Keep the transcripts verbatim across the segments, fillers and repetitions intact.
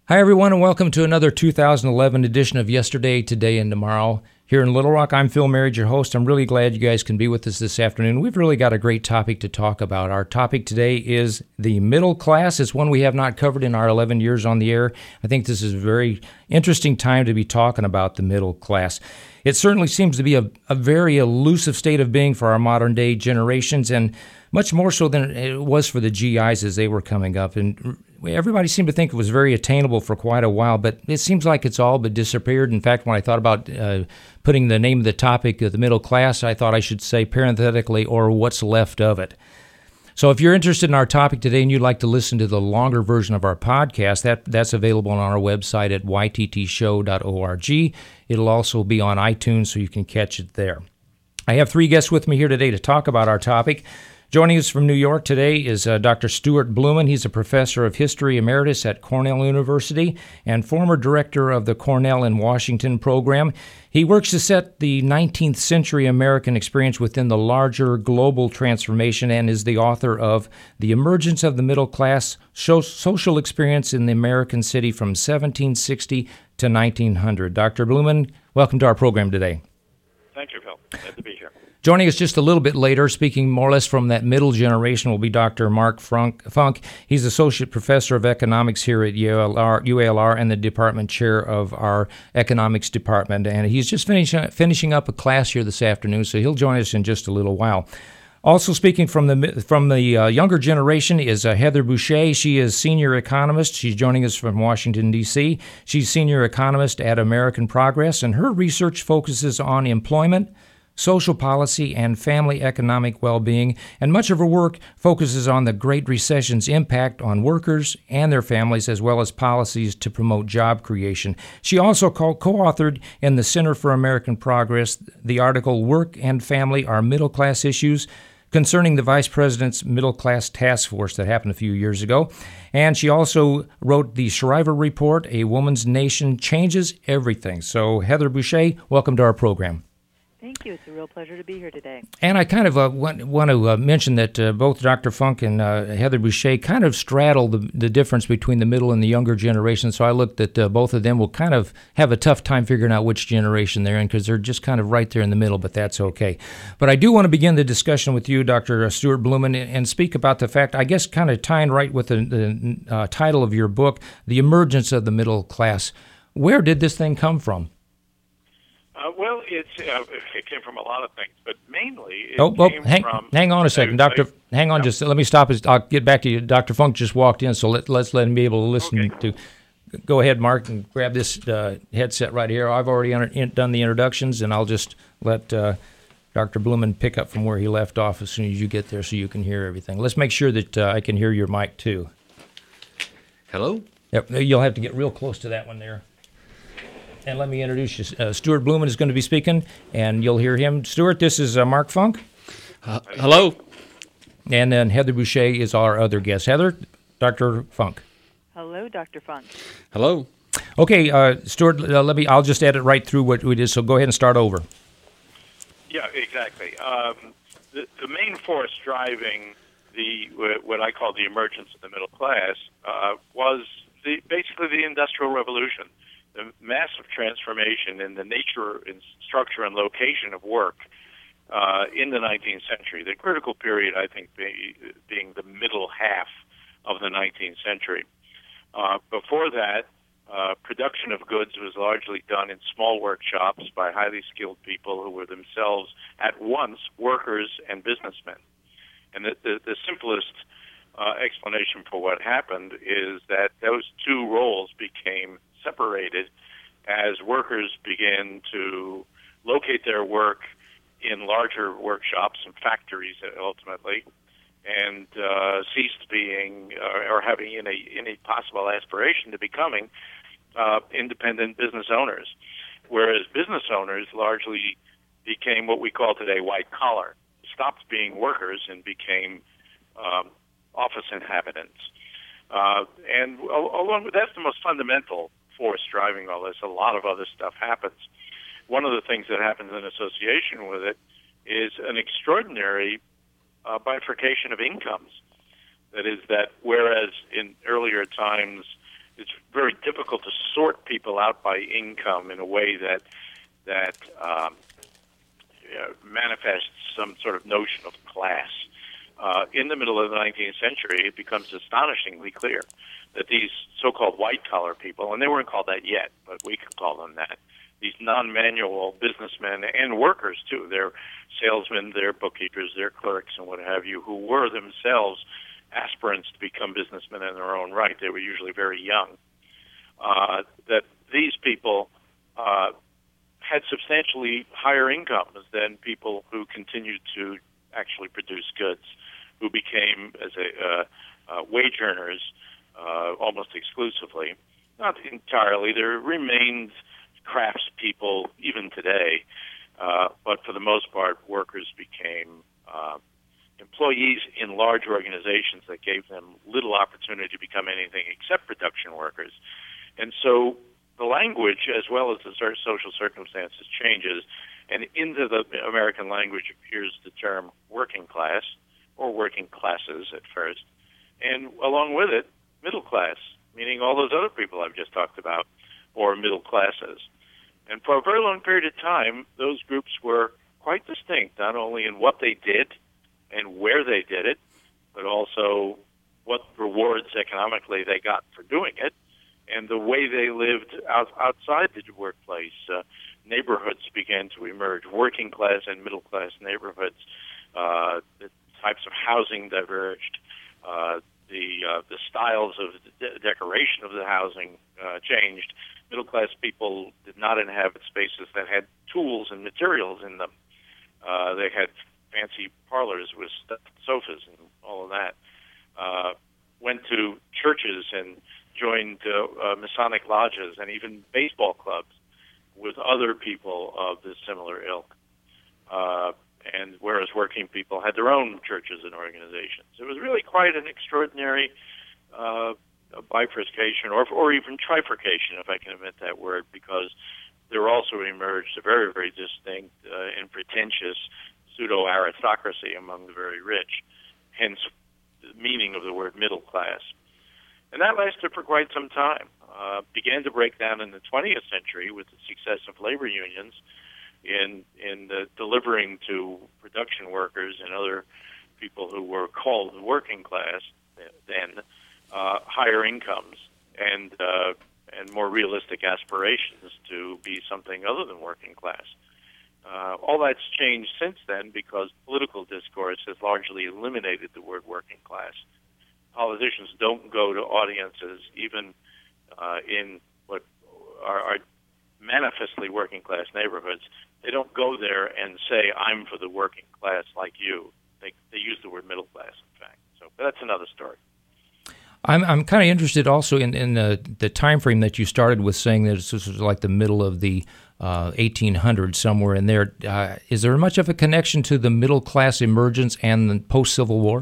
Hi, everyone, and welcome to another two thousand eleven edition of Yesterday, Today, and Tomorrow. Here in Little Rock, I'm Phil Marriage, your host. I'm really glad you guys can be with us this afternoon. We've really got a great topic to talk about. Our topic today is the middle class. It's one we have not covered in our eleven years on the air. I think this is a very interesting time to be talking about the middle class. It certainly seems to be a, a very elusive state of being for our modern-day generations, and much more so than it was for the G Is as they were coming up. And everybody seemed to think it was very attainable for quite a while, but it seems like it's all but disappeared. In fact, when I thought about uh, putting the name of the topic of the middle class, I thought I should say parenthetically, or what's left of it. So if you're interested in our topic today and you'd like to listen to the longer version of our podcast, that that's available on our website at y t t show dot org. It'll also be on iTunes, so you can catch it there. I have three guests with me here today to talk about our topic. Joining us from New York today is uh, Doctor Stuart Blumen. He's a professor of history emeritus at Cornell University and former director of the Cornell in Washington program. He works to set the nineteenth century American experience within the larger global transformation and is the author of The Emergence of the Middle Class, Social Experience in the American City from seventeen sixty to nineteen hundred. Doctor Blumen, welcome to our program today. Thank you, Phil. Glad to be here. Joining us just a little bit later, speaking more or less from that middle generation, will be Doctor Mark Funk. Funk. He's Associate Professor of Economics here at U A L R, U A L R and the Department Chair of our Economics Department. And he's just finishing finishing up a class here this afternoon, so he'll join us in just a little while. Also speaking from the from the uh, younger generation is uh, Heather Boushey. She is Senior Economist. She's joining us from Washington, D C She's Senior Economist at American Progress, and her research focuses on employment, social policy, and family economic well-being, and much of her work focuses on the Great Recession's impact on workers and their families, as well as policies to promote job creation. She also co-authored in the Center for American Progress the article Work and Family Are Middle-Class Issues, concerning the Vice President's Middle Class Task Force that happened a few years ago. And she also wrote the Shriver Report, A Woman's Nation Changes Everything. So, Heather Boushey, welcome to our program. Thank you. It's a real pleasure to be here today. And I kind of uh, want, want to uh, mention that uh, both Doctor Funk and uh, Heather Boushey kind of straddle the, the difference between the middle and the younger generation. So I looked at uh, both of them will kind of have a tough time figuring out which generation they're in because they're just kind of right there in the middle, but that's okay. But I do want to begin the discussion with you, Doctor Stuart Blumen, and speak about the fact, I guess kind of tying right with the, the uh, title of your book, The Emergence of the Middle Class. Where did this thing come from? Uh, well, it's, uh, it came from a lot of things, but mainly it oh, oh, came hang, from... Hang on a second, Doctor. I, hang on, yeah. just let me stop. I'll get back to you. Doctor Funk just walked in, so let, let's let him be able to listen okay. to... Go ahead, Mark, and grab this uh, headset right here. I've already under, in, done the introductions, and I'll just let uh, Doctor Blumen pick up from where he left off as soon as you get there so you can hear everything. Let's make sure that uh, I can hear your mic, too. Hello? Yep, you'll have to get real close to that one there. And let me introduce you. Uh, Stuart Blumen is going to be speaking, and you'll hear him. Stuart, this is uh, Mark Funk. Uh, hello. And then Heather Boushey is our other guest. Heather, Doctor Funk. Hello, Doctor Funk. Hello. Okay, uh, Stuart, uh, let me. I'll just edit right through what we did, so go ahead and start over. Yeah, exactly. Um, the, the main force driving the what I call the emergence of the middle class uh, was the, basically the Industrial Revolution. The massive transformation in the nature and structure and location of work uh, in the nineteenth century. The critical period, I think, be, being the middle half of the nineteenth century. Uh, before that, uh, production of goods was largely done in small workshops by highly skilled people who were themselves at once workers and businessmen. And the, the, the simplest uh, explanation for what happened is that those two roles became separated as workers began to locate their work in larger workshops and factories ultimately, and uh, ceased being uh, or having any any possible aspiration to becoming uh, independent business owners, whereas business owners largely became what we call today white collar, stopped being workers and became um, office inhabitants. Uh, and along with that's the most fundamental force driving all this. A lot of other stuff happens. One of the things that happens in association with it is an extraordinary uh, bifurcation of incomes. That is that whereas in earlier times it's very difficult to sort people out by income in a way that that um, uh, manifests some sort of notion of class. Uh, in the middle of the nineteenth century, it becomes astonishingly clear that these so-called white-collar people, and they weren't called that yet, but we can call them that, these non-manual businessmen and workers, too. They're salesmen, they're bookkeepers, they're clerks, and what have you, who were themselves aspirants to become businessmen in their own right. They were usually very young. Uh, that these people uh, had substantially higher incomes than people who continued to actually produce goods, who became, as a uh, uh, wage earners uh, almost exclusively. Not entirely. There remained craftspeople even today, uh, but for the most part, workers became uh, employees in large organizations that gave them little opportunity to become anything except production workers. And so the language, as well as the social circumstances, changes, and into the American language appears the term working class, or working classes at first, and along with it, middle class, meaning all those other people I've just talked about, or middle classes. And for a very long period of time, those groups were quite distinct, not only in what they did and where they did it, but also what rewards economically they got for doing it, and the way they lived out, outside the workplace. Uh, neighborhoods began to emerge, working class and middle class neighborhoods. Uh, the types of housing diverged. Uh, the uh, the styles of the de- decoration of the housing uh, changed. Middle class people did not inhabit spaces that had tools and materials in them. Uh, they had fancy parlors with stuffed sofas and all of that. Uh, went to churches and joined uh, uh, Masonic lodges and even baseball clubs with other people of this similar ilk. Uh, and whereas working people had their own churches and organizations. It was really quite an extraordinary uh, bifurcation, or or even trifurcation, if I can admit that word, because there also emerged a very, very distinct uh, and pretentious pseudo-aristocracy among the very rich, hence the meaning of the word middle class. And that lasted for quite some time. Uh, began to break down in the twentieth century with the success of labor unions in in uh, delivering to production workers and other people who were called the working class then uh, higher incomes and uh, and more realistic aspirations to be something other than working class. Uh, all that's changed since then because political discourse has largely eliminated the word working class. Politicians don't go to audiences, even uh, in what are, are manifestly working class neighborhoods. They don't go there and say, I'm for the working class like you. They, they use the word middle class, in fact. So that's another story. I'm I'm kind of interested also in, in the, the time frame that you started with, saying that this was like the middle of the uh, eighteen hundreds, somewhere in there. Uh, is there much of a connection to the middle class emergence and the post-Civil War?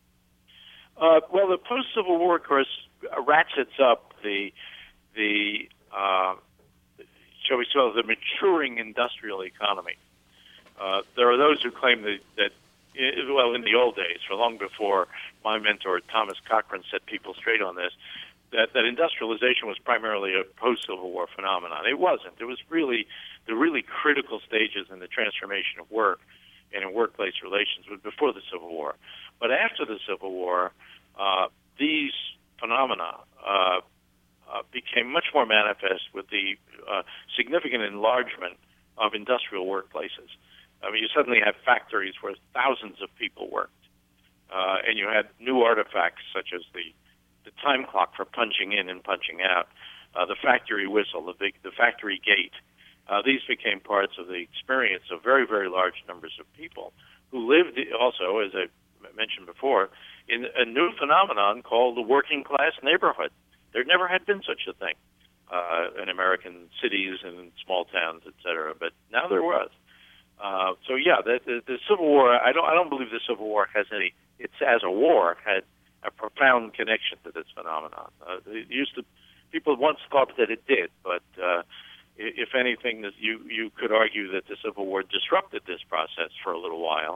Uh, well, the post-Civil War, of course, ratchets up the the uh, shall we say the maturing industrial economy. Uh, there are those who claim that, that well, in the old days, for long before my mentor Thomas Cochrane set people straight on this, that, that industrialization was primarily a post-Civil War phenomenon. It wasn't. It was really the really critical stages in the transformation of work and in workplace relations was before the Civil War. But after the Civil War, uh, these phenomena uh, uh, became much more manifest with the uh, significant enlargement of industrial workplaces. I mean, you suddenly had factories where thousands of people worked, uh, and you had new artifacts such as the, the time clock for punching in and punching out, uh, the factory whistle, the big, the factory gate. Uh, these became parts of the experience of very, very large numbers of people who lived also, as I mentioned before, in a new phenomenon called the working class neighborhood. There never had been such a thing uh, in American cities and in small towns, et cetera, but now there was. Uh, so yeah, the, the, the Civil War. I don't. I don't believe the Civil War has any. It's as a war had a profound connection to this phenomenon. Uh, it used to. People once thought that it did, but uh, if anything, that you you could argue that the Civil War disrupted this process for a little while,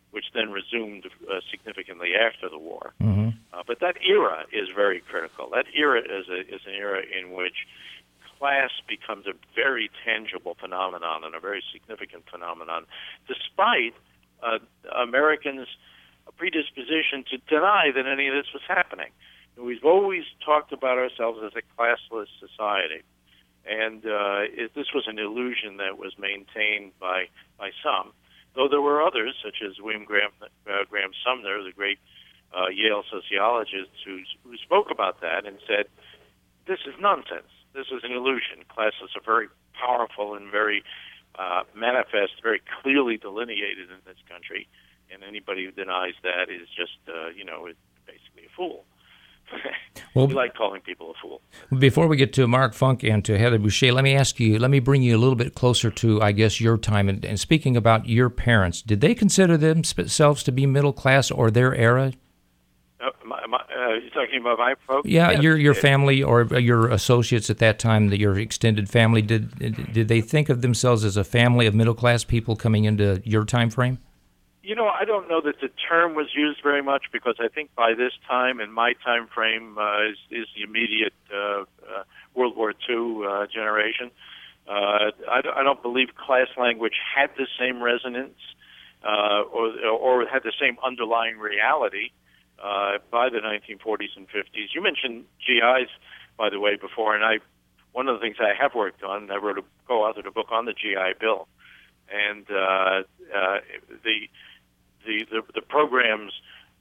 which then resumed uh, significantly after the war. Mm-hmm. Uh, but that era is very critical. That era is, a, is an era in which class becomes a very tangible phenomenon and a very significant phenomenon, despite uh, Americans' predisposition to deny that any of this was happening. We've always talked about ourselves as a classless society, and uh, it, this was an illusion that was maintained by, by some, though there were others, such as William Graham, uh, Graham Sumner, the great uh, Yale sociologist, who, who spoke about that and said, this is nonsense. This is an illusion. Classes are very powerful and very uh, manifest, very clearly delineated in this country, and anybody who denies that is just, uh, you know, is basically a fool. Well, we like calling people a fool. Before we get to Mark Funk and to Heather Boushey, let me ask you, let me bring you a little bit closer to, I guess, your time. And, and speaking about your parents, did they consider themselves to be middle class or their era? Uh, my, my, uh, you're talking about my folks? Yeah, yes. your your family or your associates at that time, your extended family, did did they think of themselves as a family of middle class people coming into your time frame? You know, I don't know that the term was used very much, because I think by this time, in my time frame, uh, is, is the immediate uh, uh, World War Two uh, generation. Uh, I, I don't believe class language had the same resonance uh, or, or had the same underlying reality uh, by the nineteen forties and fifties. You mentioned G Is, by the way, before, and I one of the things I have worked on, I wrote a, co-authored a book on the G I Bill, and uh, uh, the The, the the programs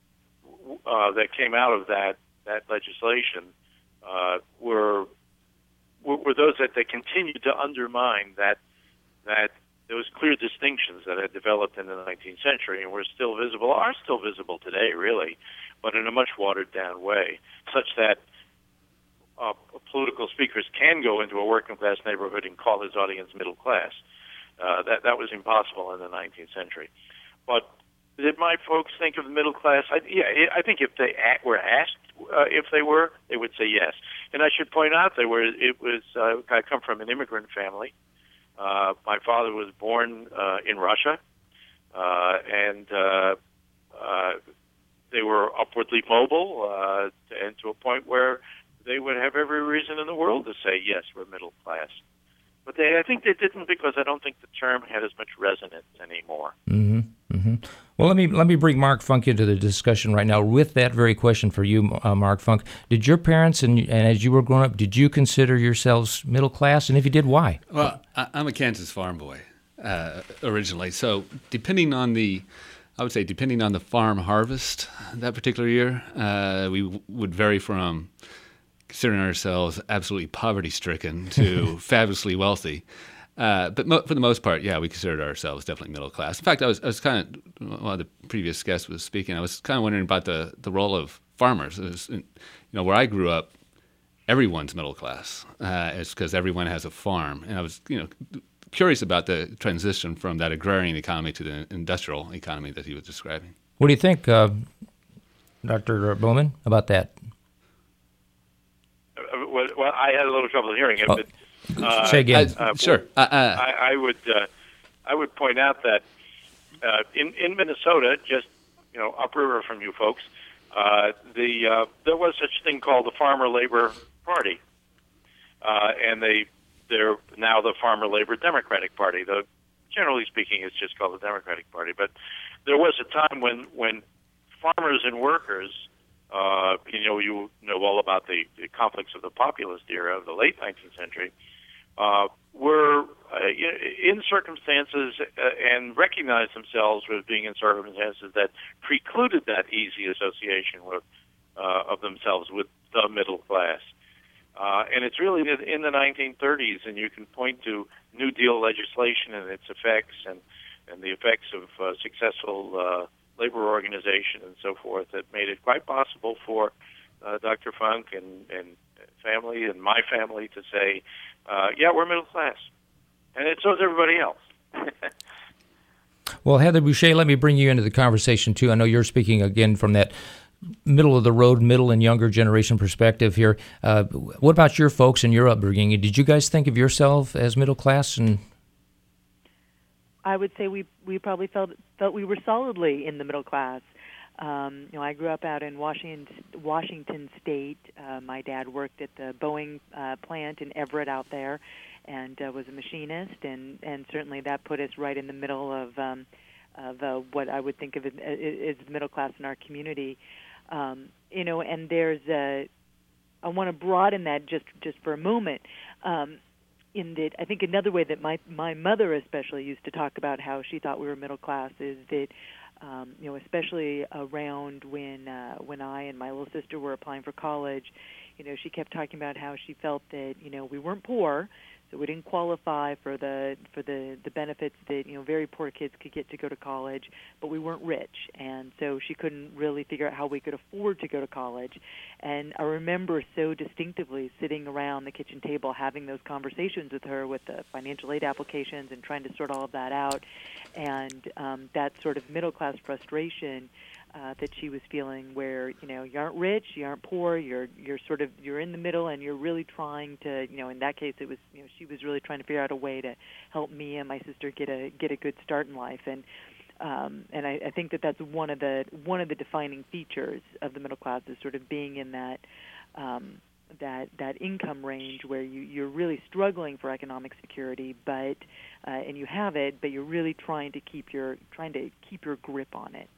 uh, that came out of that that legislation uh, were, were were those that they continued to undermine that that those clear distinctions that had developed in the nineteenth century and were still visible, are still visible today, really, but in a much watered down way, such that uh, political speakers can go into a working class neighborhood and call his audience middle class. Uh, that that was impossible in the nineteenth century, but did my folks think of the middle class? I, yeah, I think if they a- were asked uh, if they were, they would say yes. And I should point out they were. It was. Uh, I come from an immigrant family. Uh, my father was born uh, in Russia, uh, and uh, uh, they were upwardly mobile, uh, and to a point where they would have every reason in the world to say yes, we're middle class. But they, I think they didn't, because I don't think the term had as much resonance anymore. Mm-hmm. Mm-hmm. Well, let me let me bring Mark Funk into the discussion right now with that very question for you, uh, Mark Funk. Did your parents, and, and as you were growing up, did you consider yourselves middle class? And if you did, why? Well, I, I'm a Kansas farm boy uh, originally, so depending on the, I would say depending on the farm harvest that particular year, uh, we w- would vary from considering ourselves absolutely poverty-stricken to fabulously wealthy. Uh, but mo- for the most part, yeah, we considered ourselves definitely middle class. In fact, I was I was kind of, while the previous guest was speaking, I was kind of wondering about the, the role of farmers. It was, you know, where I grew up, everyone's middle class. Uh, it's because everyone has a farm. And I was, you know, curious about the transition from that agrarian economy to the industrial economy that he was describing. What do you think, uh, Doctor Bowman, about that? Well, well, I had a little trouble hearing it, Oh. but uh, Say again. Uh, sure. Uh, uh, I, I would uh, I would point out that uh, in in Minnesota, just you know upriver from you folks, uh, the uh, there was such thing called the Farmer Labor Party, uh, and they they're now the Farmer Labor Democratic Party. The generally speaking, it's just called the Democratic Party. But there was a time when when farmers and workers. Uh, you know, you know all about the, the conflicts of the populist era of the late nineteenth century, uh, were uh, in circumstances uh, and recognized themselves as being in circumstances that precluded that easy association with uh, of themselves with the middle class. Uh, and it's really in the nineteen thirties, and you can point to New Deal legislation and its effects, and, and the effects of uh, successful uh, labor organization and so forth, that made it quite possible for uh, Doctor Funk and, and family and my family to say, uh, yeah, we're middle class. And it, so is everybody else. Well, Heather Boushey, let me bring you into the conversation, too. I know you're speaking again from that middle-of-the-road, middle and younger generation perspective here. Uh, what about your folks and your upbringing? Did you guys think of yourself as middle class? And I would say we we probably felt felt we were solidly in the middle class. Um, you know, I grew up out in Washington, Washington State. Uh, my dad worked at the Boeing uh, plant in Everett out there, and uh, was a machinist, and, and certainly that put us right in the middle of um, of uh, what I would think of as, as the middle class in our community. Um, you know, and there's a, I want to broaden that just just for a moment. Um, in that, I think another way that my my mother especially used to talk about how she thought we were middle class is that. Um, you know, especially around when uh, when I and my little sister were applying for college, you know, she kept talking about how she felt that, you know, we weren't poor, so we didn't qualify for the for the, the benefits that, you know, very poor kids could get to go to college, but we weren't rich, and so she couldn't really figure out how we could afford to go to college. And I remember so distinctively sitting around the kitchen table having those conversations with her with the financial aid applications and trying to sort all of that out, and um, that sort of middle-class frustration uh, that she was feeling where, you know, you aren't rich, you aren't poor, you're you're sort of, you're in the middle, and you're really trying to, you know, in that case it was, you know, she was really trying to figure out a way to help me and my sister get a get a good start in life. And um, and I, I think that that's one of the one of the defining features of the middle class is sort of being in that um, that that income range where you, you're really struggling for economic security, but uh, and you have it, but you're really trying to keep your trying to keep your grip on it.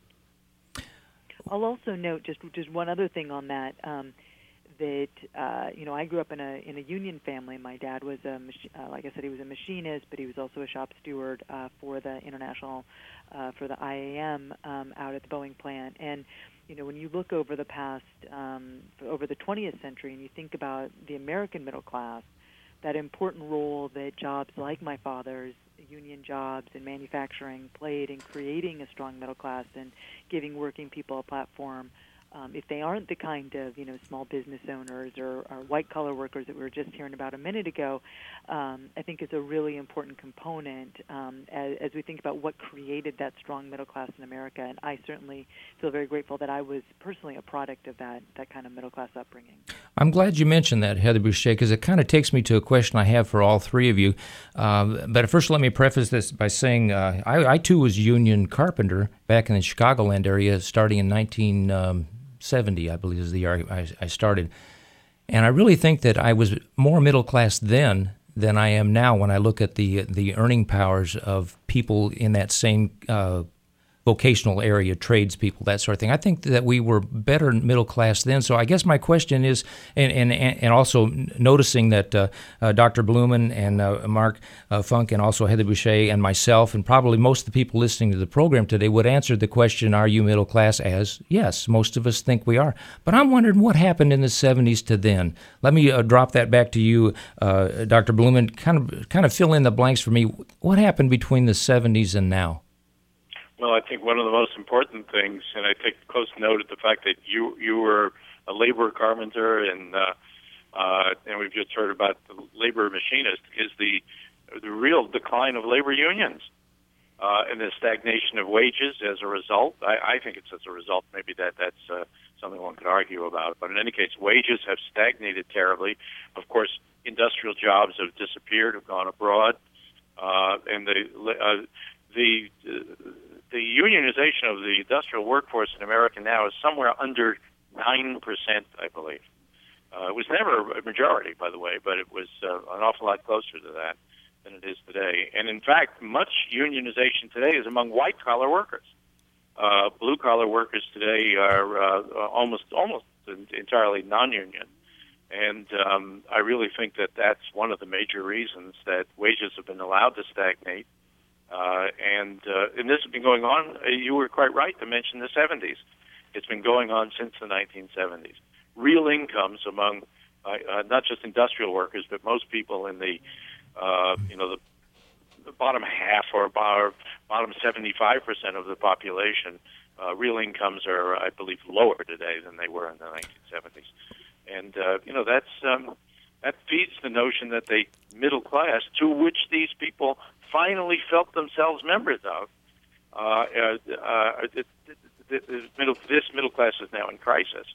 I'll also note just just one other thing on that. Um, that uh, you know, I grew up in a in a union family. My dad was a mach- uh, like I said, he was a machinist, but he was also a shop steward uh, for the international uh, for the I A M um, out at the Boeing plant. And you know, when you look over the past um, over the twentieth century, and you think about the American middle class, that important role that jobs like my father's, union jobs and manufacturing, played in creating a strong middle class and giving working people a platform. Um, if they aren't the kind of, you know, small business owners or, or white-collar workers that we were just hearing about a minute ago, um, I think is a really important component um, as, as we think about what created that strong middle class in America. And I certainly feel very grateful that I was personally a product of that that kind of middle-class upbringing. I'm glad you mentioned that, Heather Boucher, because it kind of takes me to a question I have for all three of you. Um, but first, let me preface this by saying uh, I, I, too, was union carpenter back in the Chicagoland area starting in nineteen seventy, I believe is the year I, I started. And I really think that I was more middle class then than I am now when I look at the the earning powers of people in that same uh, vocational area, tradespeople, that sort of thing. I think that we were better middle class then. So I guess my question is, and and, and also noticing that uh, uh, Doctor Blumen and uh, Mark uh, Funk and also Heather Boucher and myself and probably most of the people listening to the program today would answer the question, are you middle class, as yes, most of us think we are. But I'm wondering what happened in the seventies to then. Let me uh, drop that back to you, uh, Doctor Blumen. Kind of, kind of fill in the blanks for me. What happened between the seventies and now? Well, I think one of the most important things, and I take close note of the fact that you you were a labor carpenter, and uh, uh, and we've just heard about the labor machinist, is the the real decline of labor unions uh, and the stagnation of wages as a result. I, I think it's as a result. Maybe that that's uh, something one could argue about, but in any case, wages have stagnated terribly. Of course, industrial jobs have disappeared, have gone abroad, uh, and the uh, the uh, The unionization of the industrial workforce in America now is somewhere under nine percent, I believe. Uh, it was never a majority, by the way, but it was uh, an awful lot closer to that than it is today. And in fact, much unionization today is among white-collar workers. Uh, blue-collar workers today are uh, almost almost entirely non-union. And um, I really think that that's one of the major reasons that wages have been allowed to stagnate. Uh, and uh, and this has been going on. Uh, you were quite right to mention the seventies. It's been going on since the nineteen seventies. Real incomes among uh, uh, not just industrial workers, but most people in the uh, you know the, the bottom half or bottom seventy-five percent of the population, uh, real incomes are, I believe, lower today than they were in the nineteen seventies. And uh, you know that's um, that feeds the notion that the middle class, to which these people finally felt themselves members of, uh, uh, uh, it, it, it, it, middle, this middle class is now in crisis.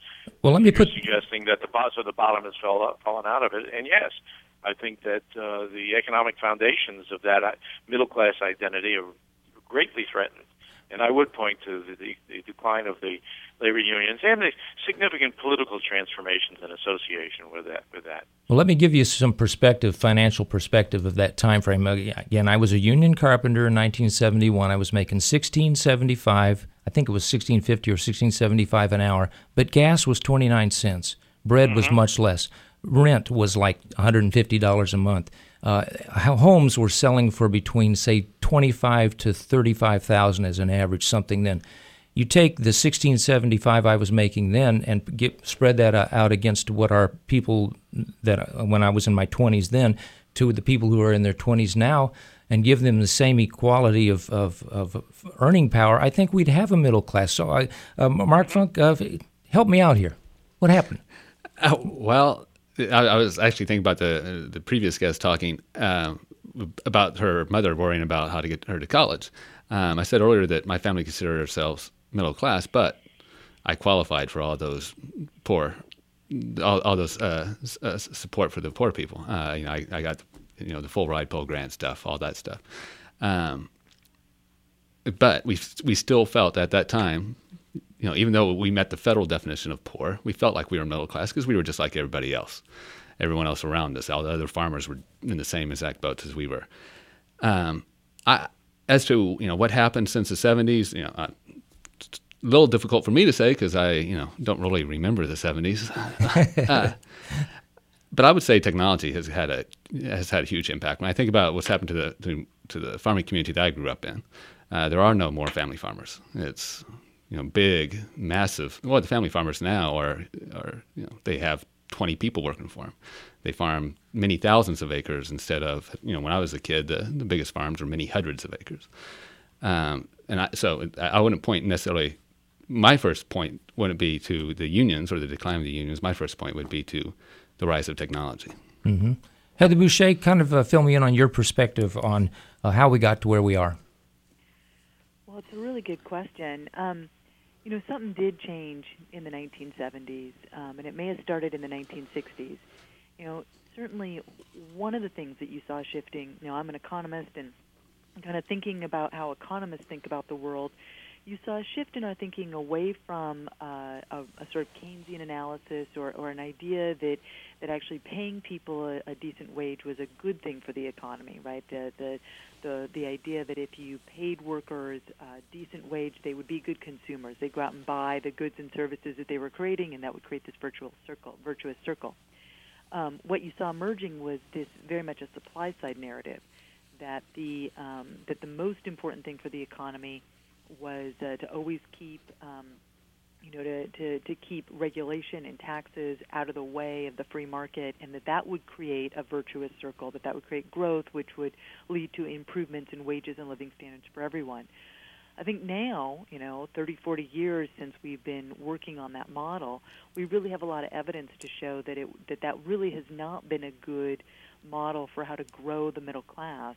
Well, let me You're put suggesting that the bo- so the bottom has fell, fallen out of it, and yes, I think that uh, the economic foundations of that uh, middle class identity are greatly threatened. And I would point to the, the, the decline of the labor unions and the significant political transformations in association with that. With that. Well, let me give you some perspective, financial perspective of that time frame. Again, I was a union carpenter in nineteen seventy-one. I was making sixteen seventy-five. I think it was sixteen fifty or sixteen seventy-five an hour. But gas was twenty-nine cents. Bread Mm-hmm. was much less. Rent was like one hundred fifty dollars a month. Uh, homes were selling for between, say, twenty-five to thirty-five thousand as an average. Something then. You take the sixteen seventy-five I was making then and get, spread that uh, out against what our people that uh, when I was in my twenties then to the people who are in their twenties now, and give them the same equality of, of, of earning power. I think we'd have a middle class. So, I, uh, Mark Funk, uh, help me out here. What happened? Uh, well, I, I was actually thinking about the the previous guest talking uh, about her mother worrying about how to get her to college. Um, I said earlier that my family considered ourselves middle class, but I qualified for all those poor, all, all those uh, uh, support for the poor people. Uh, you know, I, I got you know the full ride Pell Grant stuff, all that stuff. Um, but we we still felt at that time, you know, even though we met the federal definition of poor, we felt like we were middle class because we were just like everybody else. Everyone else around us, all the other farmers were in the same exact boat as we were. Um, I, as to you know what happened since the seventies, you know, uh, it's a little difficult for me to say because I you know don't really remember the seventies. uh, but I would say technology has had a has had a huge impact. When I think about what's happened to the to, to the farming community that I grew up in, uh, there are no more family farmers. It's you know, big, massive. Well, the family farmers now are, are you know, they have twenty people working for them. They farm many thousands of acres instead of, you know, when I was a kid, the, the biggest farms were many hundreds of acres. Um, and I, so I wouldn't point necessarily, my first point wouldn't be to the unions or the decline of the unions. My first point would be to the rise of technology. Mm-hmm. Heather Boucher, kind of uh, fill me in on your perspective on uh, how we got to where we are. Well, it's a really good question. Um, you know, something did change in the nineteen seventies, um, and it may have started in the nineteen sixties. You know, certainly one of the things that you saw shifting, you know, I'm an economist and kind of thinking about how economists think about the world, you saw a shift in our thinking away from uh, a, a sort of Keynesian analysis or, or an idea that, that actually paying people a, a decent wage was a good thing for the economy, right? The the the, the idea that if you paid workers a decent wage, they would be good consumers. They'd go out and buy the goods and services that they were creating, and that would create this virtual circle, virtuous circle. Um, what you saw emerging was this very much a supply-side narrative, that the um, that the most important thing for the economy was uh, to always keep, um, you know, to, to, to keep regulation and taxes out of the way of the free market, and that that would create a virtuous circle, that that would create growth, which would lead to improvements in wages and living standards for everyone. I think now, you know, thirty, forty years since we've been working on that model, we really have a lot of evidence to show that it that, that really has not been a good model for how to grow the middle class.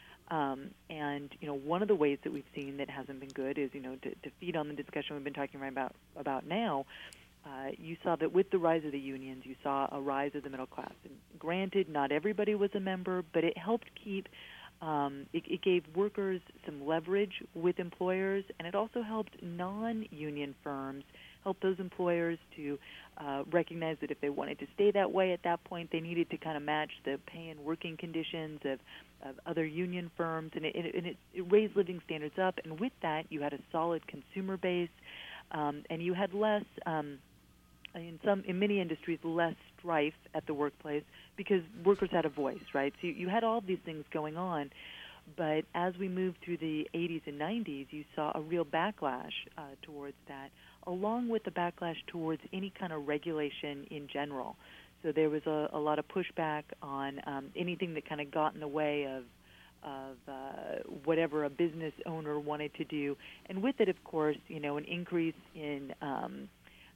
Um, and, you know, one of the ways that we've seen that hasn't been good is, you know, to, to feed on the discussion we've been talking right about, about now, uh, you saw that with the rise of the unions, you saw a rise of the middle class. And granted, not everybody was a member, but it helped keep, um, it, it gave workers some leverage with employers, and it also helped non-union firms help those employers to uh, recognize that if they wanted to stay that way at that point, they needed to kind of match the pay and working conditions of, of other union firms, and, it, and it, it raised living standards up. And with that, you had a solid consumer base, um, and you had less, um, in some, in many industries, less strife at the workplace because workers had a voice, right? So you, you had all of these things going on. But as we moved through the eighties and nineties, you saw a real backlash uh, towards that, along with the backlash towards any kind of regulation in general. So there was a, a lot of pushback on um, anything that kind of got in the way of of uh, whatever a business owner wanted to do. And with it, of course, you know, an increase in um,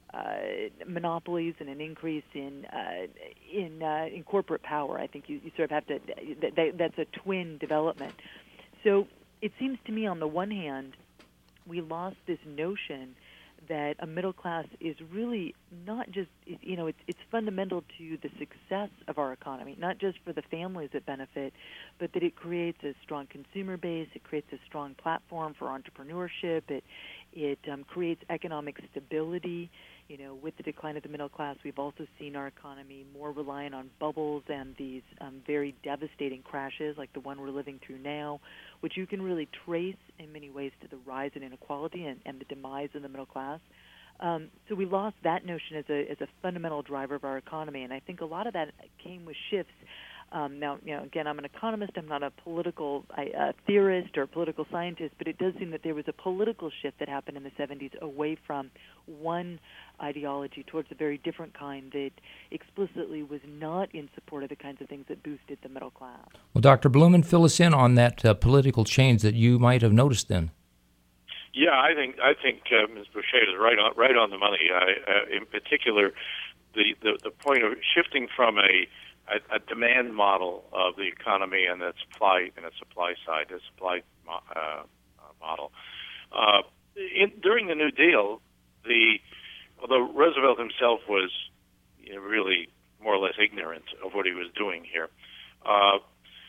uh, monopolies and an increase in uh, in uh, in corporate power. I think you, you sort of have to. That, that, that's a twin development. So it seems to me, on the one hand, we lost this notion that a middle class is really not just, you know, it's, it's fundamental to the success of our economy, not just for the families that benefit, but that it creates a strong consumer base, it creates a strong platform for entrepreneurship, it, it um, creates economic stability. You know, with the decline of the middle class, we've also seen our economy more reliant on bubbles and these um, very devastating crashes like the one we're living through now, which you can really trace in many ways to the rise in inequality and, and the demise of the middle class. Um, so we lost that notion as a as a fundamental driver of our economy, and I think a lot of that came with shifts. Um, now, you know, again, I'm an economist. I'm not a political uh, theorist or political scientist, but it does seem that there was a political shift that happened in the seventies away from one ideology towards a very different kind that explicitly was not in support of the kinds of things that boosted the middle class. Well, Doctor Blumen, fill us in on that uh, political change that you might have noticed then. Yeah, I think I think uh, Miz Boucher is right on right on the money. I, uh, in particular, the, the the point of shifting from a A, a demand model of the economy and the supply and the supply side, the supply uh, model. Uh, in, during the New Deal, the although Roosevelt himself was, you know, really more or less ignorant of what he was doing here, uh,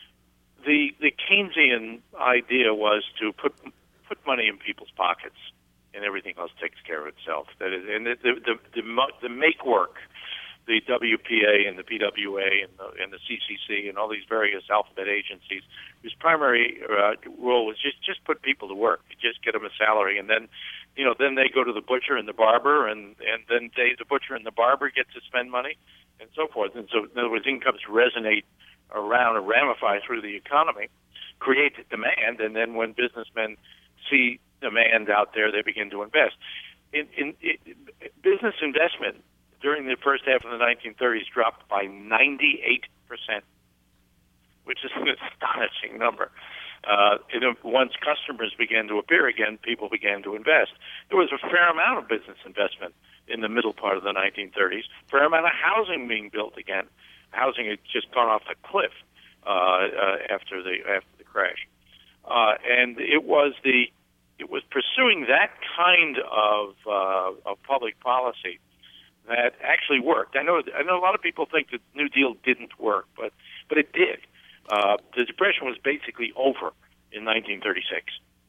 the the Keynesian idea was to put put money in people's pockets, and everything else takes care of itself. That is, and the the the, the, the make work. The W P A and the P W A and the, and the C C C and all these various alphabet agencies, whose primary uh, role was just just put people to work, just get them a salary, and then, you know, then they go to the butcher and the barber, and and then they, the butcher and the barber get to spend money, and so forth. And so, in other words, incomes resonate around and ramify through the economy, create demand, and then when businessmen see demand out there, they begin to invest. In, in, in business investment during the first half of the nineteen thirties dropped by ninety-eight percent, which is an astonishing number. Uh, and once customers began to appear again, people began to invest. There was a fair amount of business investment in the middle part of the nineteen thirties, a fair amount of housing being built again. Housing had just gone off the cliff uh, uh, after the after the crash. Uh, and it was the it was pursuing that kind of uh, of public policy that actually worked. I know I know a lot of people think the New Deal didn't work, but but it did. Uh, the Depression was basically over in nineteen thirty-six.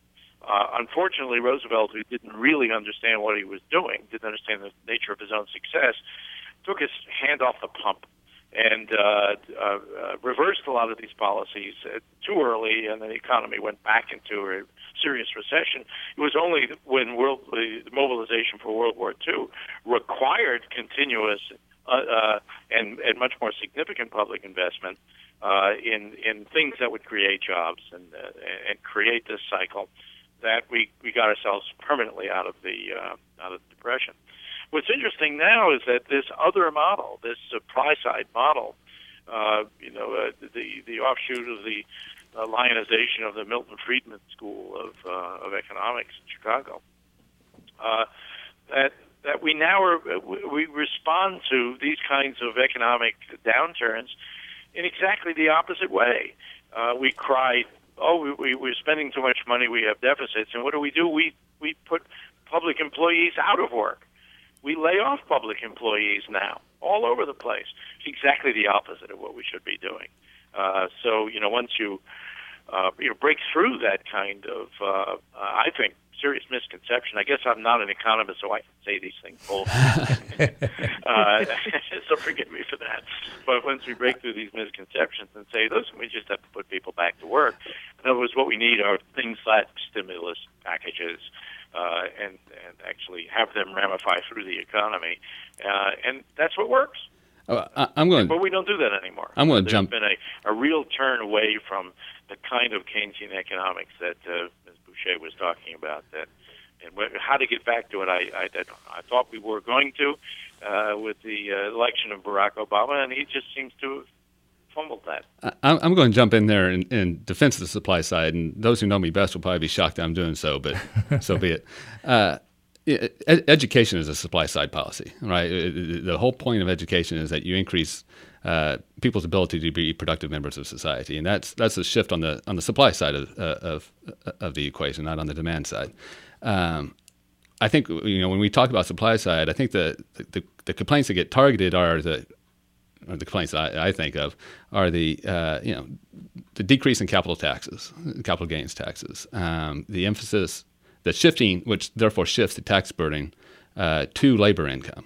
Uh, unfortunately, Roosevelt, who didn't really understand what he was doing, didn't understand the nature of his own success, took his hand off the pump and uh, uh, uh, reversed a lot of these policies uh, too early, and the economy went back into a serious recession. It was only when world, the mobilization for World War Two required continuous uh, uh, and, and much more significant public investment uh, in in things that would create jobs and uh, and create this cycle that we, we got ourselves permanently out of the uh, out of the Depression. What's interesting now is that this other model, this supply side model, uh, you know, uh, the the offshoot of the uh, lionization of the Milton Friedman School of uh, of Economics in Chicago, uh, that that we now are we respond to these kinds of economic downturns in exactly the opposite way. Uh, we cry, oh, we, we, we're spending too much money, we have deficits, and what do we do? We we put public employees out of work. We lay off public employees now all over the place. It's exactly the opposite of what we should be doing. Uh, so, you know, once you, uh, you know, break through that kind of, uh, uh, I think, serious misconception. I guess I'm not an economist, so I can say these things boldly. uh, so forgive me for that. But once we break through these misconceptions and say, listen, we just have to put people back to work. In other words, what we need are things like stimulus packages, Uh, and, and actually have them ramify through the economy. Uh, and that's what works. Oh, I, I'm going. But we don't do that anymore. I'm going to There's jump. There's been a, a real turn away from the kind of Keynesian economics that uh, Miz Boucher was talking about. That and wh- how to get back to it, I, I, I thought we were going to uh, with the uh, election of Barack Obama, and he just seems to have fumbled that. I, I'm going to jump in there in, in defense of the supply side, and those who know me best will probably be shocked that I'm doing so, but so be it. Uh, ed- education is a supply side policy, right? It, it, the whole point of education is that you increase uh, people's ability to be productive members of society, and that's that's a shift on the on the supply side of uh, of of the equation, not on the demand side. Um, I think, you know, when we talk about supply side, I think the the, the complaints that get targeted are the or the complaints that I, I think of are the uh, you know the decrease in capital taxes, capital gains taxes, um, the emphasis, the shifting, which therefore shifts the tax burden uh, to labor income.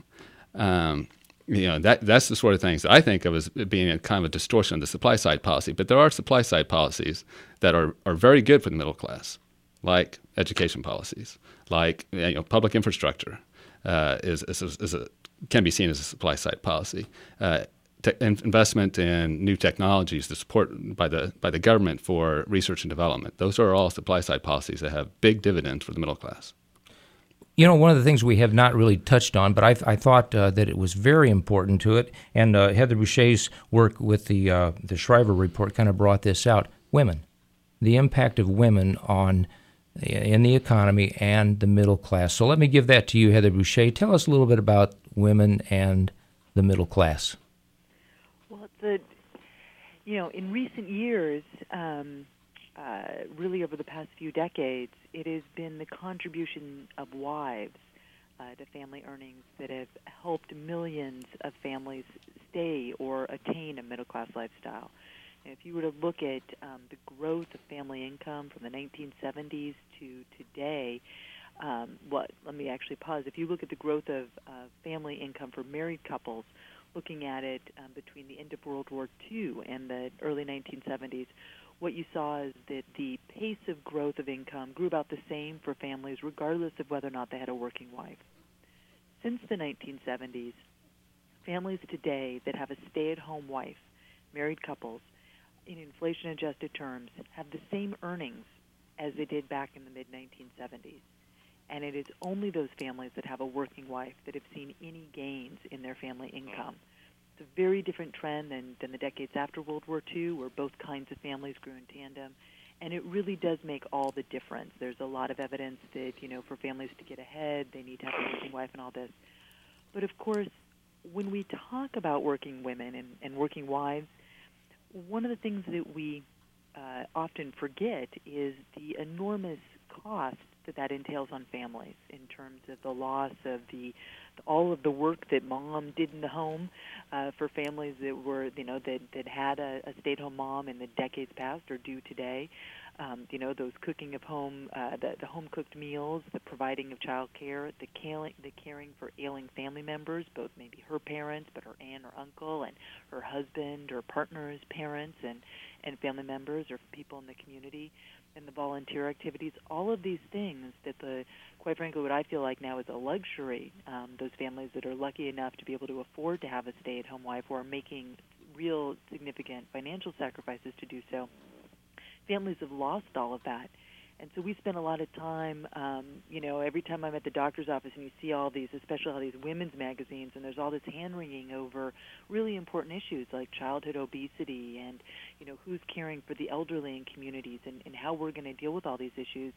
Um, you know that that's the sort of things that I think of as being a kind of a distortion of the supply side policy. But there are supply side policies that are are very good for the middle class, like education policies, like you know public infrastructure uh, is is, is a, can be seen as a supply side policy. Uh, te- investment in new technologies, the support by the by the government for research and development. Those are all supply side policies that have big dividends for the middle class. You know, one of the things we have not really touched on, but I, I thought uh, that it was very important to it, and uh, Heather Boucher's work with the uh, the Shriver Report kind of brought this out. Women, the impact of women on in the economy and the middle class. So let me give that to you, Heather Boucher. Tell us a little bit about women and the middle class. Well, the you know, in recent years, um, uh, really over the past few decades, it has been the contribution of wives uh, to family earnings that have helped millions of families stay or attain a middle-class lifestyle. And if you were to look at um, the growth of family income from the nineteen seventies to today, um, what? Let me actually pause. If you look at the growth of uh, family income for married couples, looking at it um, between the end of World War Two and the early nineteen seventies, what you saw is that the pace of growth of income grew about the same for families, regardless of whether or not they had a working wife. Since the nineteen seventies, families today that have a stay-at-home wife, married couples, in inflation-adjusted terms, have the same earnings as they did back in the mid nineteen seventies. And it is only those families that have a working wife that have seen any gains in their family income. It's a very different trend than, than the decades after World War Two, where both kinds of families grew in tandem. And it really does make all the difference. There's a lot of evidence that, you know, for families to get ahead, they need to have a working wife and all this. But, of course, when we talk about working women and, and working wives, one of the things that we uh, often forget is the enormous cost that that entails on families in terms of the loss of the all of the work that mom did in the home uh, for families that were, you know, that, that had a, a stay-at-home mom in the decades past or do today. Um, you know, those cooking of home, uh, the, the home-cooked meals, the providing of child care, the caring, the caring for ailing family members, both maybe her parents, but her aunt or uncle, and her husband or partner's parents and, and family members or people in the community, and the volunteer activities, all of these things that the, quite frankly, what I feel like now is a luxury, um, those families that are lucky enough to be able to afford to have a stay-at-home wife or are making real significant financial sacrifices to do so, families have lost all of that. And so we spend a lot of time, um, you know, every time I'm at the doctor's office and you see all these, especially all these women's magazines, and there's all this hand-wringing over really important issues like childhood obesity and, you know, who's caring for the elderly in communities and, and how we're going to deal with all these issues.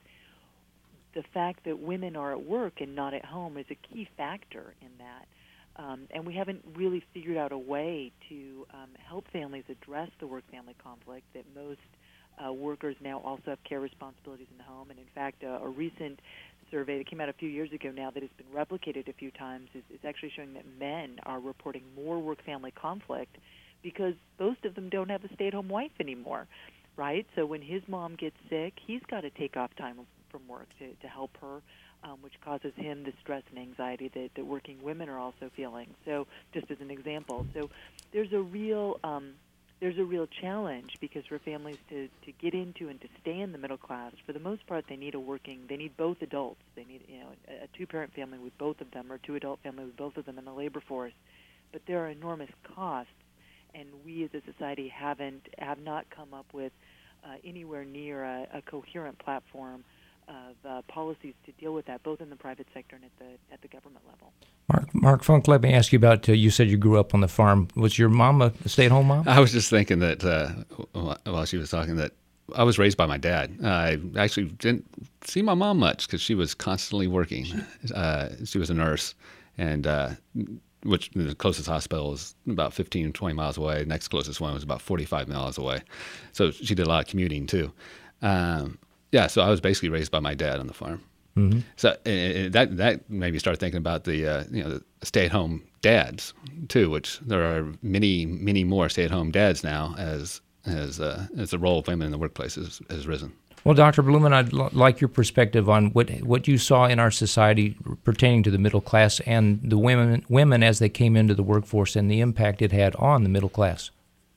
The fact that women are at work and not at home is a key factor in that. Um, and we haven't really figured out a way to um, help families address the work-family conflict that most Uh, workers now also have care responsibilities in the home. And, in fact, uh, a recent survey that came out a few years ago now that has been replicated a few times is, is actually showing that men are reporting more work-family conflict because most of them don't have a stay-at-home wife anymore, right? So when his mom gets sick, he's got to take off time from work to, to help her, um, which causes him the stress and anxiety that, that working women are also feeling. So just as an example. So there's a real... Um, There's a real challenge because for families to, to get into and to stay in the middle class, for the most part, they need a working, they need both adults. They need, you know, a, a two-parent family with both of them or a two-adult family with both of them in the labor force. But there are enormous costs, and we as a society haven't, have not come up with uh, anywhere near a, a coherent platform of uh, policies to deal with that, both in the private sector and at the at the government level. Mark, Mark Funk, let me ask you about, uh, you said you grew up on the farm. Was your mom a stay-at-home mom? I was just thinking that uh, while she was talking that I was raised by my dad. I actually didn't see my mom much because she was constantly working. Uh, she was a nurse, and uh, which the closest hospital is about fifteen, twenty miles away. The next closest one was about forty-five miles away. So she did a lot of commuting too. Um, Yeah, so I was basically raised by my dad on the farm. Mm-hmm. So uh, that that made me start thinking about the uh, you know the stay-at-home dads too, which there are many many more stay-at-home dads now as as uh, as the role of women in the workplace has, has risen. Well, Doctor Blumen, I'd l- like your perspective on what what you saw in our society pertaining to the middle class and the women women as they came into the workforce and the impact it had on the middle class.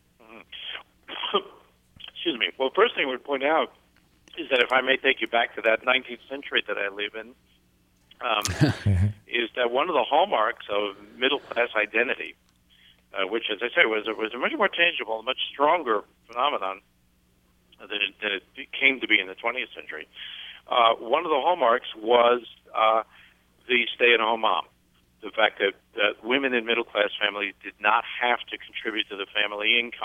Excuse me. Well, first thing I would point out is that if I may take you back to that nineteenth century that I live in, um, is that one of the hallmarks of middle-class identity, uh, which, as I say, was, was a much more tangible, much stronger phenomenon than it, than it came to be in the twentieth century. Uh, one of the hallmarks was uh, the stay-at-home mom. The fact that, that women in middle-class families did not have to contribute to the family income.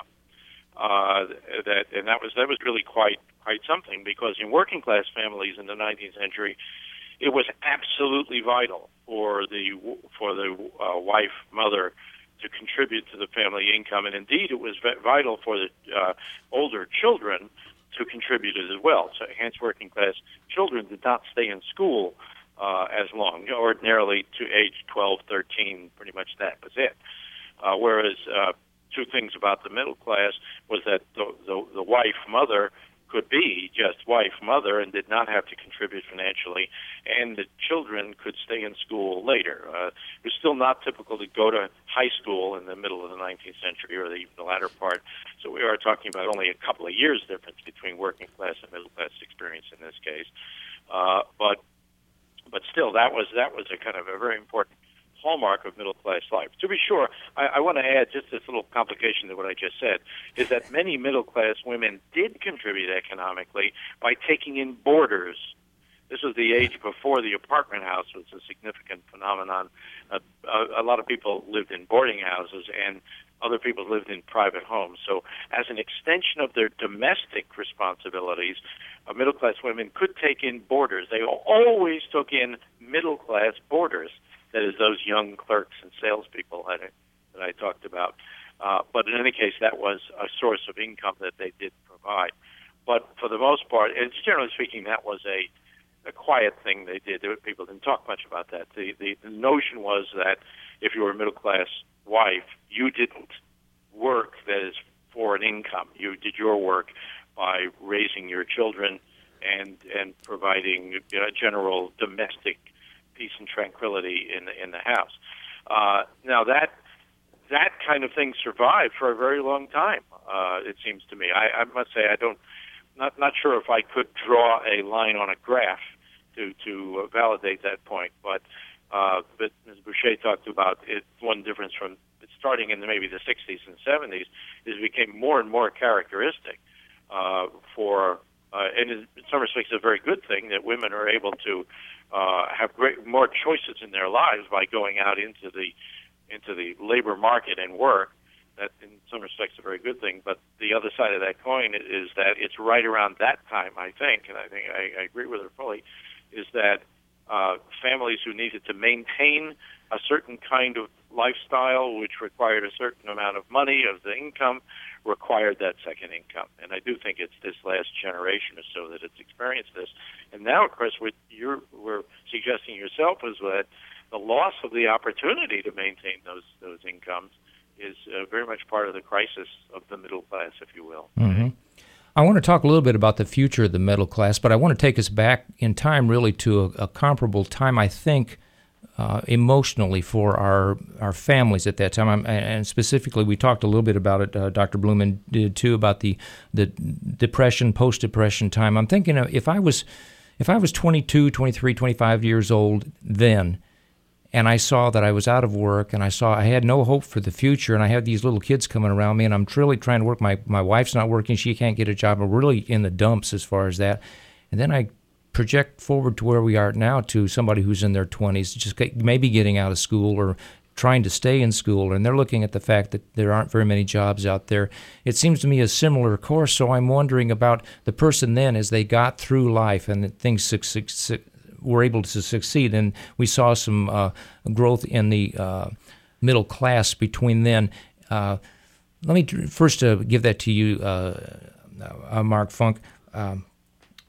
Uh, that and that was that was really quite quite something, because in working-class families in the nineteenth century, it was absolutely vital for the for the uh, wife mother to contribute to the family income, and indeed it was vital for the uh, older children to contribute as well. So hence working-class children did not stay in school uh, as long. You know, ordinarily to age twelve, thirteen, pretty much that was it. Uh, whereas uh, two things about the middle class was that the, the, the wife mother could be just wife mother and did not have to contribute financially, and the children could stay in school later. Uh, it was still not typical to go to high school in the middle of the nineteenth century or the, the latter part, so we are talking about only a couple of years difference between working class and middle class experience in this case. Uh, but but still, that was that was a kind of a very important hallmark of middle-class life. To be sure, I, I want to add just this little complication to what I just said, is that many middle-class women did contribute economically by taking in boarders. This was the age before the apartment house was a significant phenomenon. Uh, a, a lot of people lived in boarding houses, and other people lived in private homes. So as an extension of their domestic responsibilities, uh, middle-class women could take in boarders. They always took in middle-class boarders. That is, those young clerks and salespeople that I, that I talked about. Uh, but in any case, that was a source of income that they did provide. But for the most part, and generally speaking, that was a, a quiet thing they did. There were, people didn't talk much about that. The, the, the notion was that if you were a middle-class wife, you didn't work, that is, for an income. You did your work by raising your children and, and providing you know, general domestic peace and tranquility in the in the house. Uh, now that that kind of thing survived for a very long time. Uh, it seems to me. I, I must say I don't not not sure if I could draw a line on a graph to to uh, validate that point. But uh, but as Boucher talked about, it, one difference from starting in the, maybe the sixties and seventies is it became more and more characteristic uh, for uh, and in some respects a very good thing that women are able to Uh, have great more choices in their lives by going out into the into the labor market and work. That, in some respects, a very good thing. But the other side of that coin is that it's right around that time, I think, and I think I, I agree with her fully, is that uh, families who needed to maintain a certain kind of lifestyle, which required a certain amount of money of the income, required that second income. And I do think it's this last generation or so that it's experienced this. And now, of course, what you're were suggesting yourself is that the loss of the opportunity to maintain those those incomes is uh, very much part of the crisis of the middle class, if you will. Mm-hmm. I want to talk a little bit about the future of the middle class, but I want to take us back in time really to a, a comparable time, I think, Uh, emotionally for our our families at that time. I'm, and specifically, we talked a little bit about it, uh, Doctor Blumen did too, about the the depression, post-depression time. I'm thinking of if I was if I was twenty-two, twenty-three, twenty-five years old then, and I saw that I was out of work, and I saw I had no hope for the future, and I had these little kids coming around me, and I'm truly trying to work. My, my wife's not working. She can't get a job. I'm really in the dumps as far as that. And then I project forward to where we are now to somebody who's in their twenties, just maybe getting out of school or trying to stay in school, and they're looking at the fact that there aren't very many jobs out there. It seems to me a similar course, so I'm wondering about the person then as they got through life and things su- su- were able to succeed, and we saw some uh, growth in the uh, middle class between then. Uh, let me first uh, give that to you, uh, uh, Mark Funk. Um,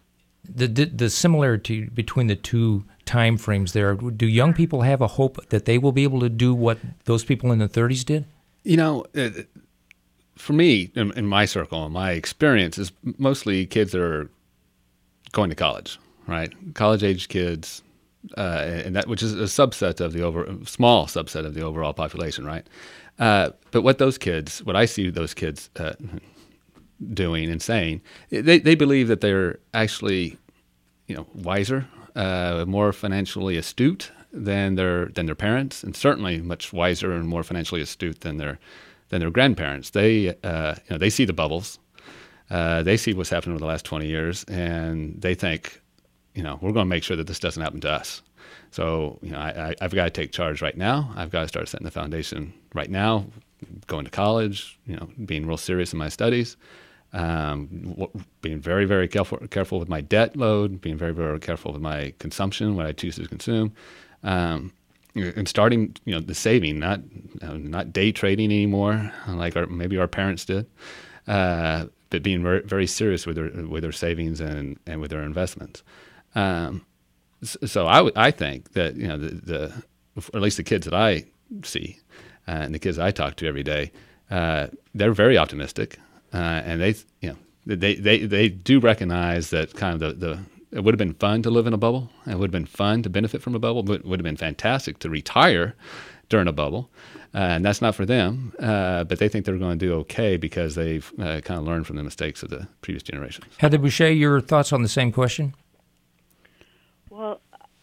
the the similarity between the two time frames there. Do young people have a hope that they will be able to do what those people in the thirties did? You know, uh, for me, in, in my circle, my experience is mostly kids that are going to college, right? College-age kids, uh, and that which is a subset of the over small subset of the overall population, right? Uh, but what those kids, what I see those kids uh, doing and saying, they they believe that they're actually, you know, wiser, uh, more financially astute than their than their parents, and certainly much wiser and more financially astute than their than their grandparents. They uh, you know they see the bubbles, uh, they see what's happened over the last twenty years, and they think, you know, we're going to make sure that this doesn't happen to us. So, you know, I, I, I've got to take charge right now. I've got to start setting the foundation right now, going to college, you know, being real serious in my studies, um, w- being very, very careful, careful with my debt load, being very, very careful with my consumption, what I choose to consume, um, and starting, you know, the saving, not uh, not day trading anymore, like our, maybe our parents did, uh, but being very, very serious with their with their savings and, and with their investments. Um, So I, w- I think that, you know, the, the, or at least the kids that I see uh, and the kids I talk to every day, uh, they're very optimistic, uh, and they, you know, they, they, they do recognize that kind of the, the it would have been fun to live in a bubble. It would have been fun to benefit from a bubble, but it would have been fantastic to retire during a bubble, uh, and that's not for them. Uh, but they think they're going to do okay because they've uh, kind of learned from the mistakes of the previous generations. Heather Boushey, your thoughts on the same question? Well,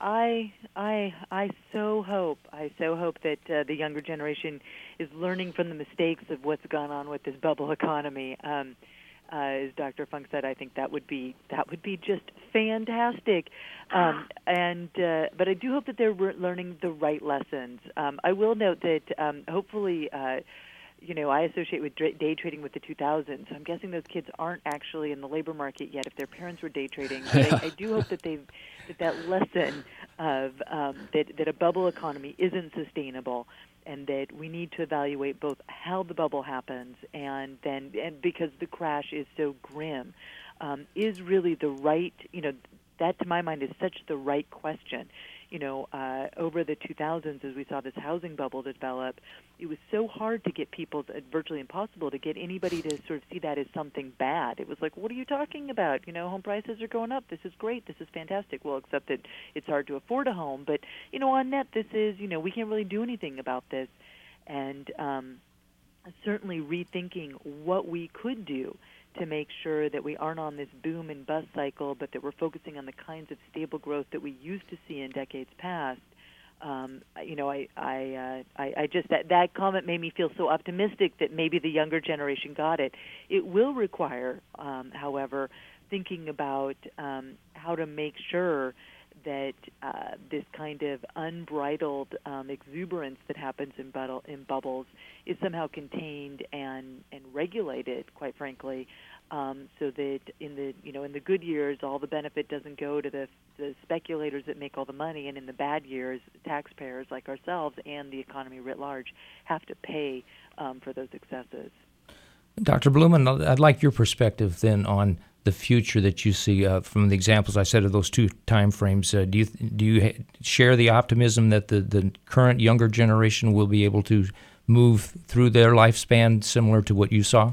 I I I so hope I so hope that uh, the younger generation is learning from the mistakes of what's gone on with this bubble economy. Um, uh, as Doctor Funk said, I think that would be that would be just fantastic. Um, and uh, but I do hope that they're re- learning the right lessons. Um, I will note that um, hopefully. Uh, You know, I associate with day trading with the two thousands. So I'm guessing those kids aren't actually in the labor market yet if their parents were day trading. But I, I do hope that they've that that lesson of um, that that a bubble economy isn't sustainable, and that we need to evaluate both how the bubble happens and then and because the crash is so grim, um, is really the right. You know, that to my mind is such the right question. You know, uh, over the two thousands, as we saw this housing bubble develop, it was so hard to get people, to, virtually impossible, to get anybody to sort of see that as something bad. It was like, what are you talking about? You know, home prices are going up. This is great. This is fantastic. Well, except that it's hard to afford a home. But, you know, on net, this is, you know, we can't really do anything about this. And um, certainly rethinking what we could do to make sure that we aren't on this boom and bust cycle, but that we're focusing on the kinds of stable growth that we used to see in decades past. Um, you know, I, I, uh, I, I just that that comment made me feel so optimistic that maybe the younger generation got it. It will require, um, however, thinking about um, how to make sure that uh, this kind of unbridled um, exuberance that happens in, bubble, in bubbles is somehow contained and, and regulated, quite frankly, um, so that in the you know in the good years all the benefit doesn't go to the, the speculators that make all the money, and in the bad years taxpayers like ourselves and the economy writ large have to pay um, for those excesses. Doctor Blumen, I'd like your perspective then on the future that you see uh, from the examples I said of those two time frames. Uh, do you do you share the optimism that the, the current younger generation will be able to move through their lifespan similar to what you saw?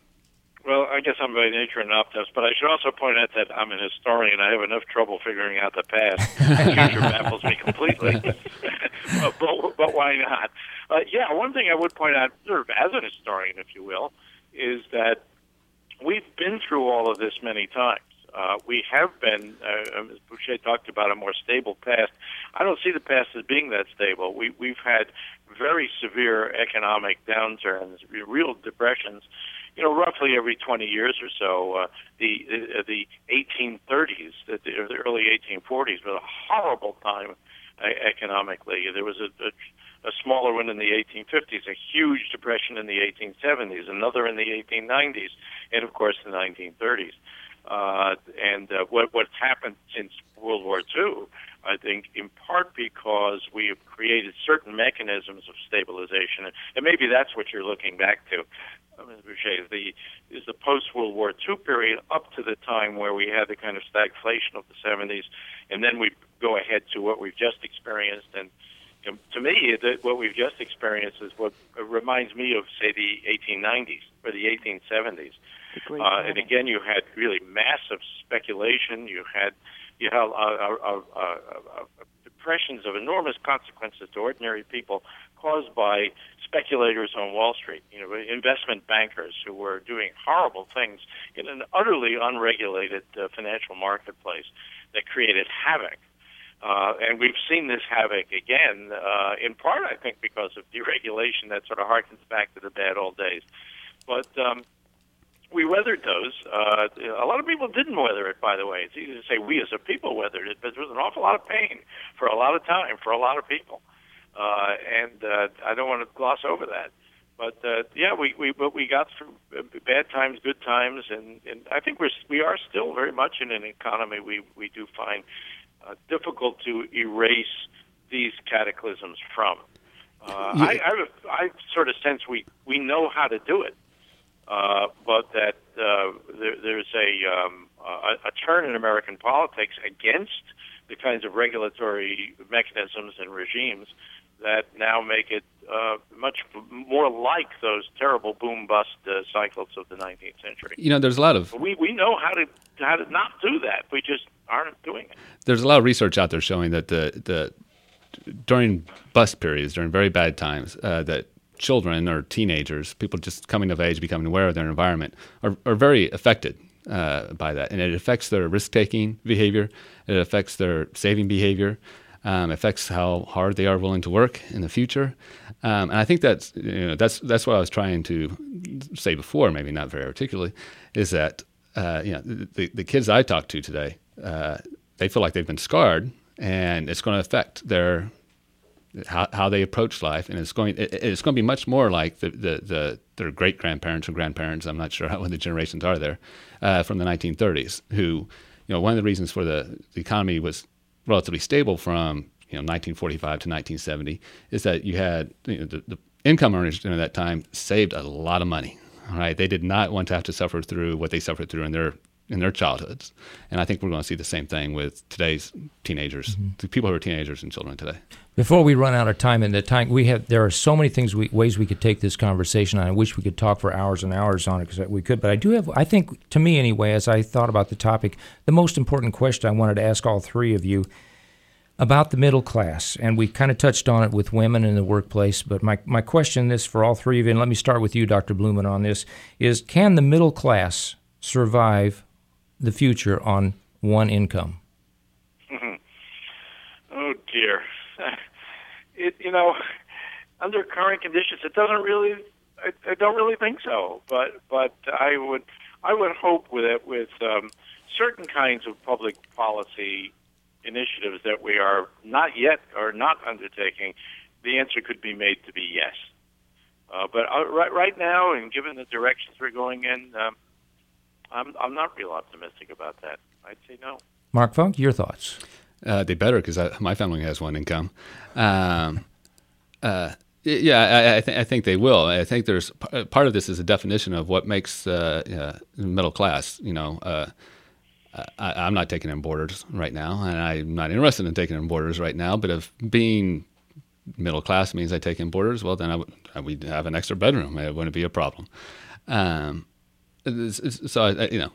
Well, I guess I'm by nature an optimist, but I should also point out that I'm an historian. I have enough trouble figuring out the past. The future baffles me completely. but, but, but why not? Uh, yeah, one thing I would point out, sort of as an historian, if you will, is that we've been through all of this many times. Uh, we have been, uh, as Boushey talked about, a more stable past. I don't see the past as being that stable. We, we've had very severe economic downturns, real depressions, you know, roughly every twenty years or so. Uh, the uh, the eighteen thirties, the, the early eighteen forties, was a horrible time uh, economically. There was a, a a smaller one in the eighteen fifties, a huge depression in the eighteen seventies, another in the eighteen nineties, and of course the nineteen thirties. Uh, and uh, what what's happened since World War Two, I think, in part because we have created certain mechanisms of stabilization, and maybe that's what you're looking back to. Mister Boucher, the is the post-World War Two period up to the time where we had the kind of stagflation of the seventies, and then we go ahead to what we've just experienced. And you know, to me, the, what we've just experienced is what reminds me of, say, the eighteen nineties or the eighteen seventies. Uh, and again, you had really massive speculation. You had you had uh, uh, uh, uh, uh, depressions of enormous consequences to ordinary people caused by speculators on Wall Street, you know, investment bankers who were doing horrible things in an utterly unregulated uh, financial marketplace that created havoc. Uh, and we've seen this havoc again, uh, in part, I think, because of deregulation that sort of harkens back to the bad old days. But um, we weathered those. Uh, a lot of people didn't weather it, by the way. It's easy to say we as a people weathered it, but there was an awful lot of pain for a lot of time for a lot of people. Uh, and uh, I don't want to gloss over that. But, uh, yeah, we, we, but we got through bad times, good times, and, and I think we're, we are still very much in an economy we, we do find uh, difficult to erase these cataclysms from. Uh, yeah. I, I, I sort of sense we, we know how to do it, uh, but that uh, there, there's a, um, a, a turn in American politics against the kinds of regulatory mechanisms and regimes that now make it uh, much more like those terrible boom-bust uh, cycles of the nineteenth century. You know, there's a lot of... We we know how to how to not do that. We just aren't doing it. There's a lot of research out there showing that the, the during bust periods, during very bad times, uh, that children or teenagers, people just coming of age, becoming aware of their environment, are, are very affected uh, by that. And it affects their risk-taking behavior. It affects their saving behavior. Um, affects how hard they are willing to work in the future, um, and I think that's you know that's that's what I was trying to say before, maybe not very articulately, is that uh, you know the the kids I talked to today, uh, they feel like they've been scarred, and it's going to affect their how how they approach life, and it's going it, it's going to be much more like the the, the their great grandparents or grandparents. I'm not sure how what the generations are there uh, from the nineteen thirties, who you know one of the reasons for the, the economy was relatively stable from you know nineteen forty-five to nineteen seventy is that you had you know, the, the income earners during that time saved a lot of money. All right, they did not want to have to suffer through what they suffered through in their in their childhoods, and I think we're going to see the same thing with today's teenagers, mm-hmm. the people who are teenagers and children today. Before we run out of time, and the time we have, there are so many things we, ways we could take this conversation on. I wish we could talk for hours and hours on it because we could, but I do have. I think, to me anyway, as I thought about the topic, the most important question I wanted to ask all three of you about the middle class, and we kind of touched on it with women in the workplace, but my, my question is for all three of you, and let me start with you, Doctor Blumen, on this, is can the middle class survive the future on one income? Mm-hmm. Oh, dear. It, you know, under current conditions, it doesn't really, I, I don't really think so, but but I would I would hope with it, with um, certain kinds of public policy initiatives that we are not yet or not undertaking, the answer could be made to be yes. Uh, but uh, right right now, and given the directions we're going in, um, I'm I'm not real optimistic about that. I'd say no. Mark Funk, your thoughts? Uh, they better because my family has one income. Um, uh, yeah, I, I, th- I think they will. I think there's part of this is a definition of what makes uh, uh, middle class. You know. Uh, I, I'm not taking in boarders right now, and I'm not interested in taking in boarders right now. But if being middle class means I take in boarders, well, then I would I would have an extra bedroom. It wouldn't be a problem. Um, it's, it's, so I, you know,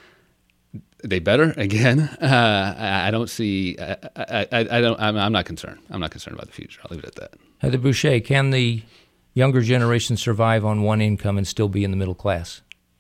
they better again. Uh, I, I don't see. I, I, I don't. I'm, I'm not concerned. I'm not concerned about the future. I'll leave it at that. Heather Boucher, can the younger generation survive on one income and still be in the middle class?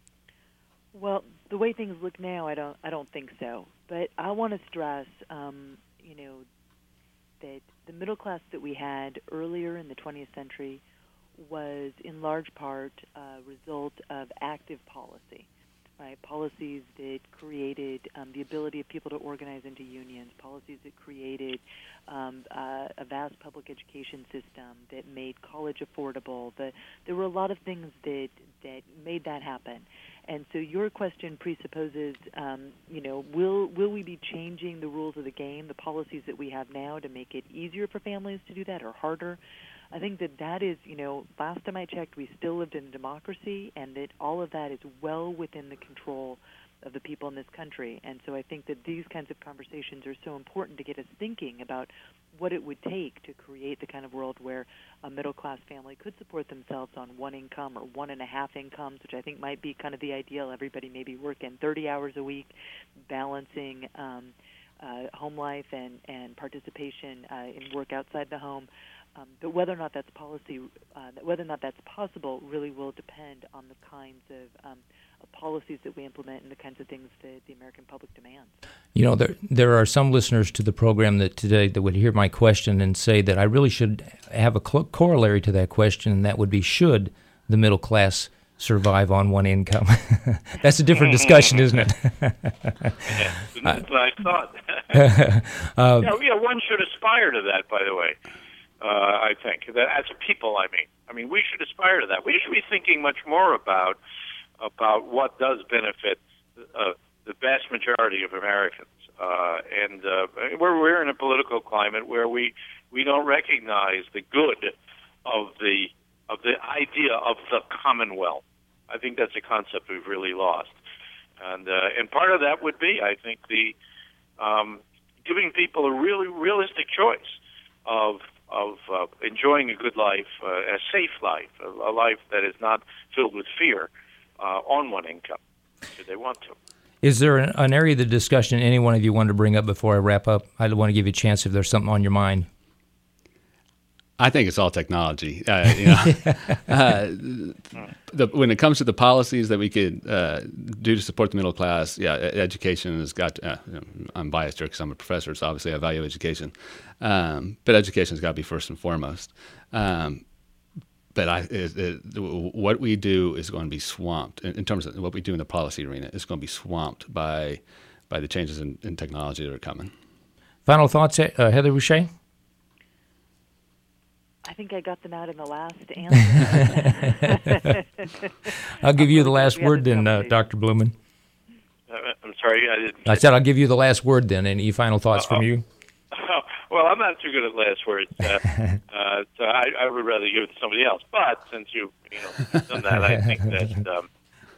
Well, the way things look now, I don't I don't think so. But I want to stress, um, you know, that the middle class that we had earlier in the twentieth century was in large part a result of active policy, right? Policies that created um, the ability of people to organize into unions, policies that created um, uh, a vast public education system that made college affordable. The, there were a lot of things that, that made that happen. And so your question presupposes, um, you know, will will we be changing the rules of the game, the policies that we have now to make it easier for families to do that or harder? I think that that is, you know, last time I checked, we still lived in a democracy, and that all of that is well within the control of the people in this country. And so I think that these kinds of conversations are so important to get us thinking about what it would take to create the kind of world where a middle-class family could support themselves on one income or one and a half incomes, which I think might be kind of the ideal. Everybody maybe working thirty hours a week, balancing um, uh, home life and, and participation uh, in work outside the home. Um, but whether or not that's policy, uh, whether or not that's possible, really will depend on the kinds of um, policies that we implement and the kinds of things that the American public demands. You know, there there are some listeners to the program that today that would hear my question and say that I really should have a co- corollary to that question, and that would be, should the middle class survive on one income? That's a different discussion, isn't it? Yeah, that's what I thought. uh, yeah, yeah, one should aspire to that, by the way. Uh, I think that as a people, I mean, I mean, we should aspire to that. We should be thinking much more about about what does benefit uh, the vast majority of Americans. Uh, and uh, we're we're in a political climate where we we don't recognize the good of the of the idea of the Commonwealth. I think that's a concept we've really lost, and uh, and part of that would be, I think, the um, giving people a really realistic choice of of uh, enjoying a good life, uh, a safe life, a, a life that is not filled with fear uh, on one income, should they want to. Is there an, an area of the discussion any one of you want to bring up before I wrap up? I want to give you a chance if there's something on your mind. I think it's all technology. Uh, you know, uh, the, when it comes to the policies that we could uh, do to support the middle class, yeah, education has got. To, uh, you know, I'm biased here because I'm a professor, so obviously I value education. Um, but education has got to be first and foremost. Um, but I, it, it, what we do is going to be swamped in, in terms of what we do in the policy arena. It's going to be swamped by by the changes in, in technology that are coming. Final thoughts, uh, Heather Boushey? I think I got them out in the last answer. I'll give you the last word then, uh, Doctor Blumen. Uh, I'm sorry, I didn't. I said I'll give you the last word then. Any final thoughts Uh-oh. from you? Oh, well, I'm not too good at last words, uh, uh, so I, I would rather give it to somebody else. But since you, you know, done that, I think that um,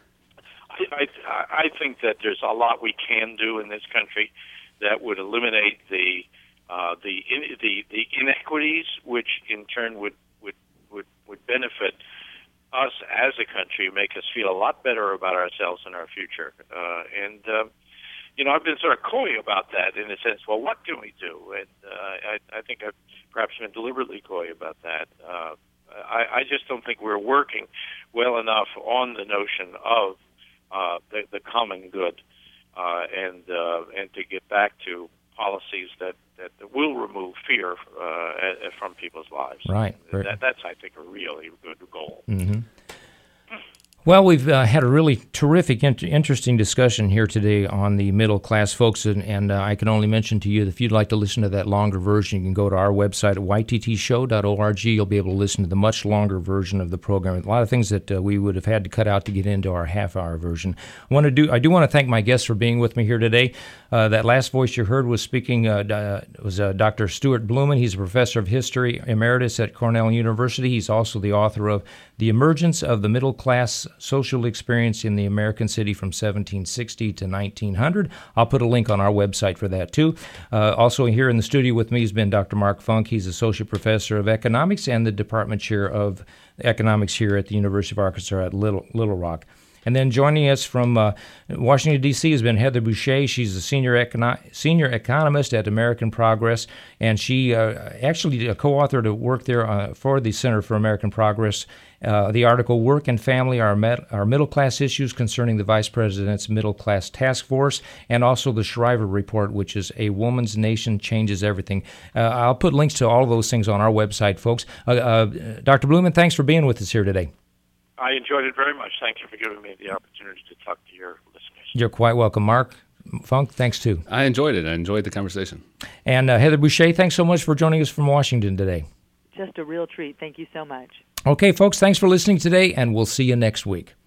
I, I, I think that there's a lot we can do in this country that would eliminate the uh, the, in, the the inequities, which in turn would would would, would benefit us as a country, make us feel a lot better about ourselves and our future. Uh, and uh, you know, I've been sort of coy about that in the sense, well, what can we do? And uh, I, I think I've perhaps been deliberately coy about that. Uh, I, I just don't think we're working well enough on the notion of uh, the, the common good, uh, and uh, and to get back to policies that, that will remove fear uh, from people's lives. Right. That, that's, I think, a really good goal. Mm-hmm. Well, we've uh, had a really terrific, int- interesting discussion here today on the middle class folks, and, and uh, I can only mention to you that if you'd like to listen to that longer version, you can go to our website at y t t show dot org. You'll be able to listen to the much longer version of the program. A lot of things that uh, we would have had to cut out to get into our half-hour version. I want to do. I do want to thank my guests for being with me here today. Uh, that last voice you heard was speaking uh, uh, was uh, Doctor Stuart Blumen. He's a professor of history emeritus at Cornell University. He's also the author of The Emergence of the Middle Class Social Experience in the American City from seventeen sixty to nineteen hundred. I'll put a link on our website for that, too. Uh, also here in the studio with me has been Doctor Mark Funk. He's Associate Professor of Economics and the Department Chair of Economics here at the University of Arkansas at Little, Little Rock. And then joining us from uh, Washington, D C has been Heather Boushey. She's a senior econo- senior economist at American Progress, and she uh, actually co-authored a work there uh, for the Center for American Progress. Uh, the article, Work and Family Are, Med- Are Middle-Class Issues Concerning the Vice President's Middle-Class Task Force, and also the Shriver Report, which is A Woman's Nation Changes Everything. Uh, I'll put links to all of those things on our website, folks. Uh, uh, Doctor Blumen, thanks for being with us here today. I enjoyed it very much. Thank you for giving me the opportunity to talk to your listeners. You're quite welcome. Mark Funk, thanks too. I enjoyed it. I enjoyed the conversation. And uh, Heather Boushey, thanks so much for joining us from Washington today. Just a real treat. Thank you so much. Okay, folks, thanks for listening today, and we'll see you next week.